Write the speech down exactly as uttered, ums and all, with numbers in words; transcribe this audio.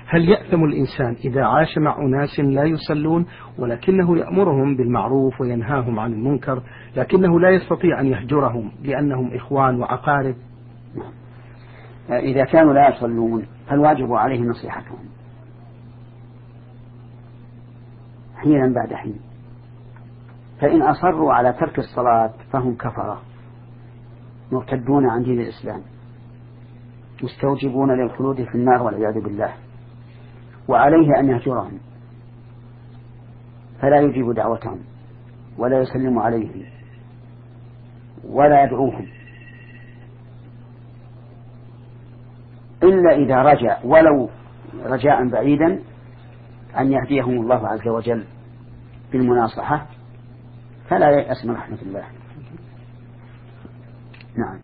هل يأثم الإنسان إذا عاش مع أناس لا يصلون ولكنه يأمرهم بالمعروف وينهاهم عن المنكر، لكنه لا يستطيع أن يهجرهم لأنهم إخوان وأقارب؟ إذا كانوا لا يصلون فالواجب عليه نصيحتهم حينا بعد حين، فإن أصروا على ترك الصلاة فهم كفرة مرتدون عن دين الإسلام مستوجبون للخلود في النار والعياذ بالله، وعليه أن يهجرهم فلا يجيب دعوتهم ولا يسلم عليهم ولا يدعوهم إلا إذا رجع ولو رجاء بعيدا أن يهديهم الله عز وجل بالمناصحة، فلا يأس من رحمة الله. نعم.